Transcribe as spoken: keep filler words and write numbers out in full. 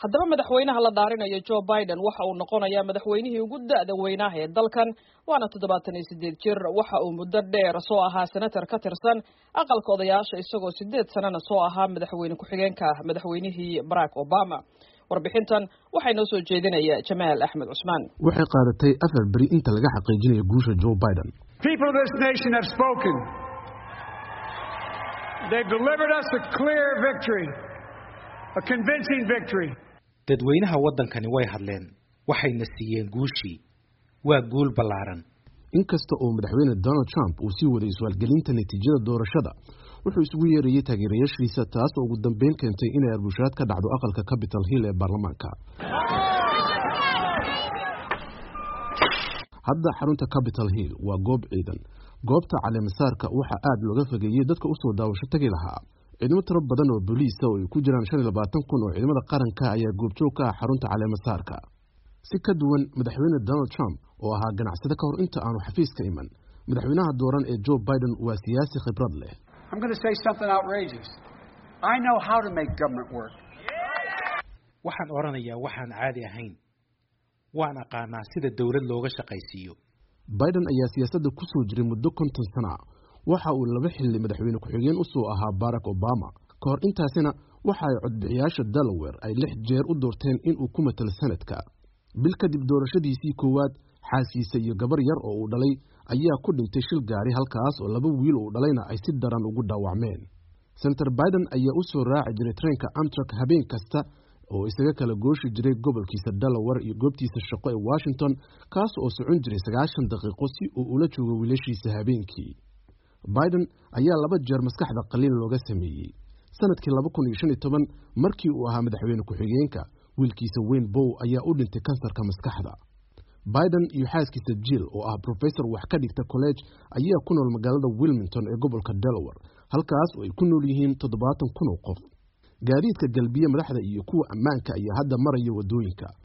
haddaba madaxweynaha la dhaarinayo Joe Biden waxa uu noqonayaa madaxweynihii ugu da'da weynaha ee dalkan waana toddobaatan iyo siddeed jir waxa uu muddo dheer soo ahaa senator ka tirsan aqalka odayaasha isagoo siddeed sanana soo ahaa madaxweyne ku-xigeenka madaxweynihii Barack Obama. warbixintan waxay noo soo jeedinaya Jamaal Axmed Cusmaan. waxay qaadatay afar bari inta laga xaqiijinayo guusha Joe Biden. People of this nation have spoken. They've delivered us a clear victory, a convincing victory. dadweynaha wadankani way hadleen waxayna siiyeen guushii waa guul ballaaran. inkasta oo madaxweyne Donald Trump uu sii waday su'aalgelinta natiijada doorashada wuxuu isugu yeerayay taageerayaashiisa taas oo ugu dambeyn keentay inay arbushaad ka dhacdo aqalka Capitol Hill ee baarlamaanka. hadda xarunta Capitol Hill waa goob ciidan goobta caleemasaarka waxa aad looga fogeeyay dadka u soo daawasho tagi lahaa. ciidamo tiro badan oo booliis ah oo ay ku jiraan shan iyo labaatan kun oo ciidamada qaranka ayaa goobjoog ka ah xarunta caleemasaarka. si ka duwan madaxweyne Donald Trump oo ahaa ganacsade ka hor inta aanu xafiiska iman madaxweynaha dooran ee Joe Biden waa siyaasi khibrad leh. I'm going to say something outrageous. I know how to make government work. waxaan oranayaa waxaan caadi ahayn waan aqaanaa sida dawlad looga shaqaysiiyo. Biden ayaa siyaasadda ku soo jiray muddo konton sano waxa uu laba xilli madaxweyne ku-xigeen u soo ahaa Barack Obama ka hor intaasina waxa ay codbixiyaasha Delaware ay lix jeer u doorteen in uu ku matalo sanadka. bil kadib doorashadiisii koowaad xaaskiisa iyo gabar yar oo uu dhalay ayaa ku dhintay shil gaari halkaas oo laba wiil oo dhalayna ay si daran ugu dhaawacmeen. Senator Biden ayaa u soo raaci jiray treenka Amtrak habeen kasta oo isaga kala gooshi jiray gobolkiisa Delaware iyo goobtiisa shaqo ee Washington kaas oo socon jiray sagaashan daqiiqo si uu ula joogo wiilashiisa habeenkii. Biden ayaa laba jeer maskaxda qaliin looga sameeyay. sanadkii laba kun iyo shan iyo toban markii uu ahaa madaxweyne ku-xigeenka wiilkiisa Wayne Bow ayaa u dhintay kansarka maskaxda. Biden iyo xaaskiisa Jill oo ah professor wax ka dhigta college ayaa ku nool magaalada Wilmington ee gobolka Delaware halkaas oo ay ku nool yihiin toddobaatan kun oo qof. gaadiidka galbiya madaxda iyo kuwa ammaanka ayaa hadda maraya wadooyinka